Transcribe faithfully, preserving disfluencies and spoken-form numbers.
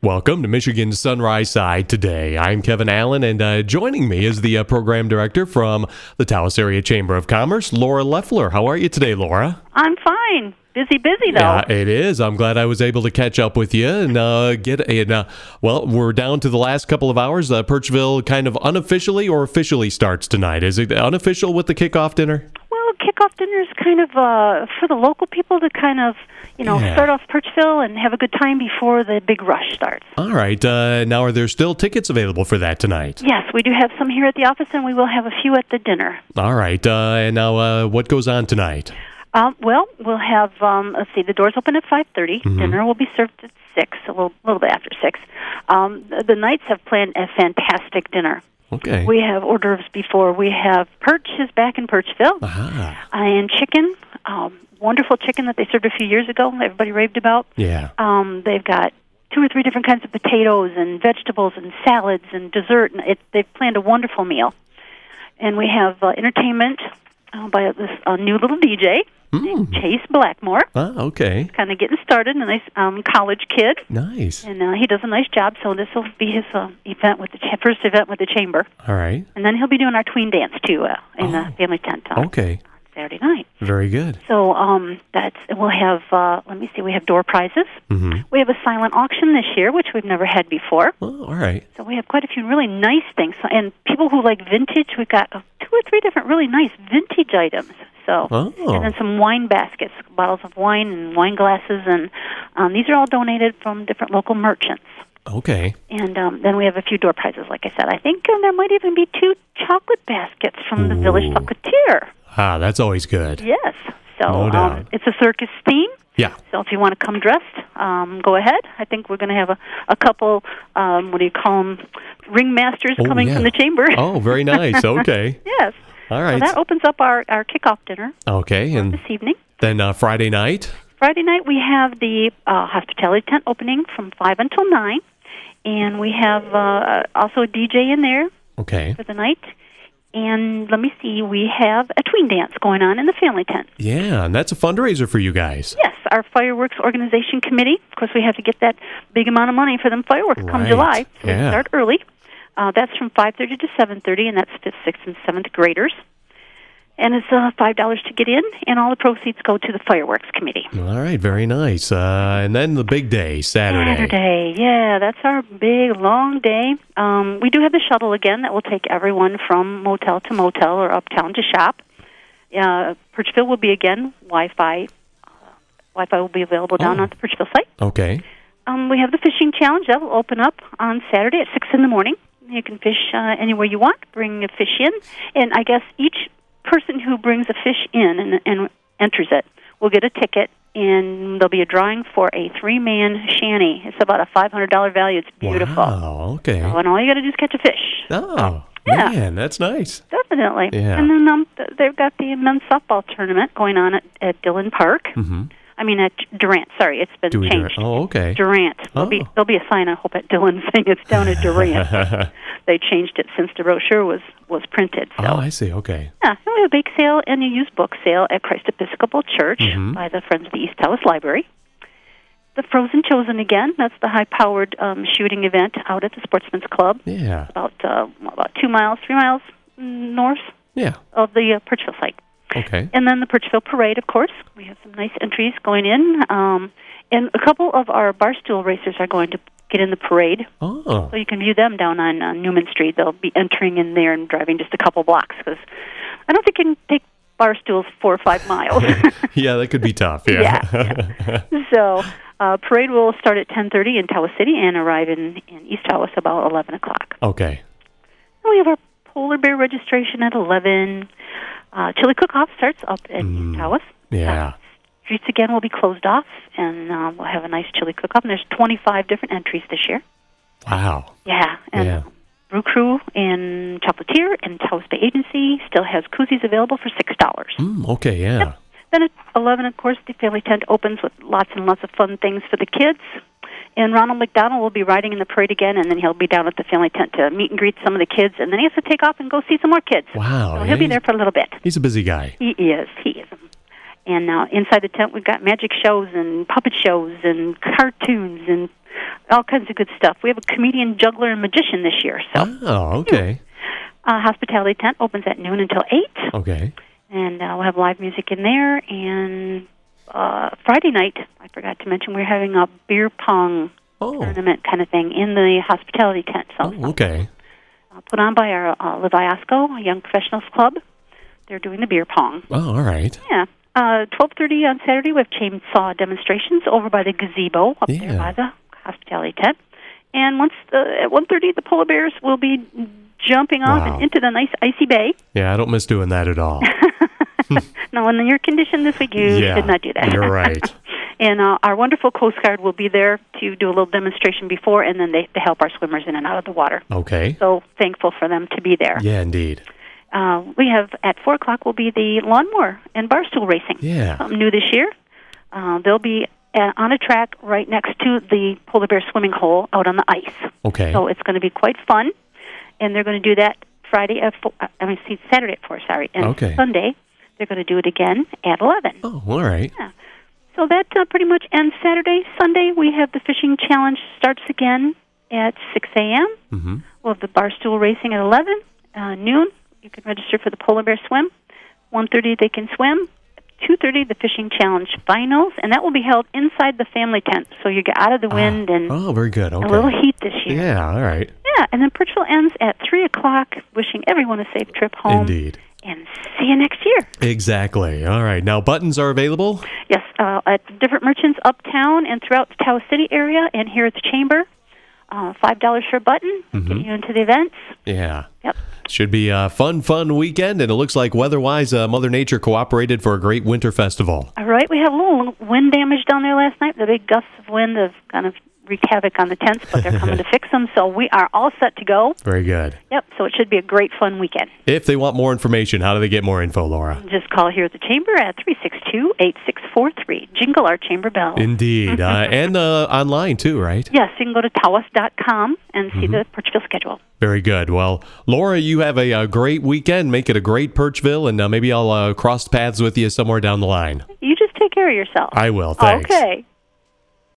Welcome to Michigan's Sunrise Side today. I'm Kevin Allen, and uh, joining me is the uh, program director from the Taos Area Chamber of Commerce, Laura Leffler. How are you today, Laura? I'm fine. Busy, busy, though. Yeah, it is. I'm glad I was able to catch up with you and uh, get a, uh, well, we're down to the last couple of hours. Uh, Purchville kind of unofficially or officially starts tonight. Is it unofficial with the kickoff dinner? Well, kickoff dinner is kind of uh, for the local people to kind of, you know, Yeah. start off Purchville and have a good time before the big rush starts. All right. Uh, now, are there still tickets available for that tonight? Yes, we do have some here at the office, and we will have a few at the dinner. All right. Uh, and now, uh, what goes on tonight? Um, well, we'll have, um, let's see, the doors open at five thirty. Mm-hmm. Dinner will be served at six, a little, little bit after six. Um, the, the Knights have planned a fantastic dinner. Okay. We have hors d'oeuvres before. We have Perch is back in Purchville. Aha. And chicken, um, wonderful chicken that they served a few years ago, everybody raved about. Yeah. Um, they've got two or three different kinds of potatoes and vegetables and salads and dessert. And it, they've planned a wonderful meal. And we have uh, entertainment uh, by this uh, new little D J named Chase Blackmore. Ah, okay. Kind of getting started, a nice um, college kid. Nice. And uh, he does a nice job, so this will be his uh, event with the cha- first event with the chamber. All right. And then he'll be doing our tween dance, too, uh, in Oh. the family tent on Okay. Saturday night. Very good. So um, that's we'll have. Uh, let me see. We have door prizes. Mm-hmm. We have a silent auction this year, which we've never had before. Well, all right. So we have quite a few really nice things. So, and people who like vintage, we've got uh, two or three different really nice vintage items. So Oh. and then some wine baskets, bottles of wine and wine glasses, and um, these are all donated from different local merchants. Okay. And um, then we have a few door prizes, like I said. I think um, there might even be two chocolate baskets from the Village Ooh. Chocolatier. Ah, that's always good. Yes. So No um, doubt. it's a circus theme. Yeah. So if you want to come dressed, um, go ahead. I think we're going to have a, a couple, um, what do you call them, ringmasters Oh, coming yeah. from the chamber. Oh, very nice. Okay. Yes. All So right. that opens up our, our kickoff dinner Okay. And this evening. then uh, Friday night? Friday night we have the uh, hospitality tent opening from five until nine. And we have uh, also a D J in there Okay. for the night. And let me see, we have a tween dance going on in the family tent. Yeah, and that's a fundraiser for you guys. Yes, our fireworks organization committee. Of course, we have to get that big amount of money for them fireworks come Right. July. So Yeah. we start early. Uh, that's from five thirty to seven thirty, and that's fifth, sixth, and seventh graders. And it's uh, five dollars to get in, and all the proceeds go to the fireworks committee. All right, very nice. Uh, and then the big day, Saturday. Saturday, yeah, that's our big, long day. Um, we do have the shuttle again that will take everyone from motel to motel or uptown to shop. Uh, Purchville will be again Wi-Fi. Uh, Wi-Fi will be available down Oh. on the Purchville site. Okay. Um, we have the fishing challenge that will open up on Saturday at six in the morning. You can fish uh, anywhere you want. Bring a fish in, and I guess each person who brings a fish in and, and enters it will get a ticket, and there'll be a drawing for a three-man shanty. It's about a five hundred dollars value. It's beautiful. Wow, okay. So, and all you got to do is catch a fish. Oh, Yeah. man, that's nice. Definitely. Yeah. And then um, th- they've got the men's softball tournament going on at, at Dillon Park. Mm-hmm. I mean, at Durant. Sorry, it's been Dewey changed. Durant. Oh, okay. Durant. There'll, Oh. be, there'll be a sign, I hope, at Dillon saying it's down at Durant. They changed it since the brochure was, was printed. So. Oh, I see. Okay. Yeah, and we have a bake sale and a used book sale at Christ Episcopal Church Mhm. by the Friends of the East Taos Library. The Frozen Chosen again. That's the high-powered um, shooting event out at the Sportsman's Club, Yeah. about uh, about two miles, three miles north Yeah. of the uh, Purchville site. Okay. And then the Purchville Parade, of course. We have some nice entries going in. Um, and a couple of our barstool racers are going to get in the parade. Oh. So you can view them down on uh, Newman Street. They'll be entering in there and driving just a couple blocks because I don't think you can take bar stools four or five miles. Yeah, that could be tough. Yeah. Yeah, so uh, parade will start at ten thirty in Taos City and arrive in, in East Taos about eleven o'clock. Okay. And we have our polar bear registration at eleven. Uh, chili cook-off starts up at Mm, East Taos. Yeah. Uh, streets again will be closed off, and uh, we'll have a nice chili cook-off. And there's twenty-five different entries this year. Wow. Yeah, and Yeah. Brew Crew and Chocolatier and Taos Bay Agency still has koozies available for six dollars. Mm, okay, yeah. Yep. Then at eleven, of course, the family tent opens with lots and lots of fun things for the kids. And Ronald McDonald will be riding in the parade again, and then he'll be down at the family tent to meet and greet some of the kids, and then he has to take off and go see some more kids. Wow. So yeah, he'll be he's- there for a little bit. He's a busy guy. He is. He is. And uh, inside the tent, we've got magic shows and puppet shows and cartoons and all kinds of good stuff. We have a comedian, juggler, and magician this year. So, oh, okay. Uh, hospitality tent opens at noon until eight. Okay. And uh, we'll have live music in there. And uh, Friday night, I forgot to mention, we're having a beer pong oh. tournament kind of thing in the hospitality tent. So, oh, okay. Uh, put on by our uh, Leviasco, a young professionals club. They're doing the beer pong. Oh, all right. Yeah. Uh, twelve thirty on Saturday, we have chainsaw demonstrations over by the gazebo up yeah. there by the hospitality tent. And once the, at one thirty, the polar bears will be jumping off wow. and into the nice icy bay. Yeah, I don't miss doing that at all. No, in your condition this week, you yeah, did not do that. You're right. And uh, our wonderful Coast Guard will be there to do a little demonstration before, and then they, they help our swimmers in and out of the water. Okay. So thankful for them to be there. Yeah, indeed. Uh, we have, at four o'clock, will be the lawnmower and barstool racing. Yeah. Something new this year. Uh, they'll be uh, on a track right next to the polar bear swimming hole out on the ice. Okay. So it's going to be quite fun. And they're going to do that Friday at four, I mean, see, Saturday at four, sorry. And okay. Sunday, they're going to do it again at eleven. Oh, all right. Yeah. So that uh, pretty much ends Saturday. Sunday, we have the fishing challenge starts again at six a.m. Mm-hmm. We'll have the barstool racing at eleven, uh, noon. You can register for the polar bear swim. one thirty, they can swim. two thirty, the fishing challenge finals, and that will be held inside the family tent, so you get out of the wind ah. and oh, very good. Okay. a little heat this year. Yeah, all right. Yeah, and then Purchasville ends at three o'clock, wishing everyone a safe trip home. Indeed. And see you next year. Exactly. All right. Now, buttons are available? Yes, uh, at different merchants uptown and throughout the Taos City area and here at the Chamber. Uh, five dollars for a button, mm-hmm. get you into the events. Yeah. Yep. Should be a fun, fun weekend, and it looks like weather-wise, uh, Mother Nature cooperated for a great winter festival. All right. We had a little wind damage down there last night. The big gusts of wind have kind of wreaked havoc on the tents, but they're coming to fix them, so we are all set to go. Very good. Yep, so it should be a great, fun weekend. If they want more information, how do they get more info, Laura? Just call here at the Chamber at three six two, eight six four three. Jingle our Chamber bell. Indeed. uh, and uh, online, too, right? Yes, you can go to tawas dot com and see mm-hmm. the Purchasville schedule. Very good. Well, Laura, you have a, a great weekend. Make it a great Purchasville, and uh, maybe I'll uh, cross paths with you somewhere down the line. You just take care of yourself. I will. Thanks. Okay.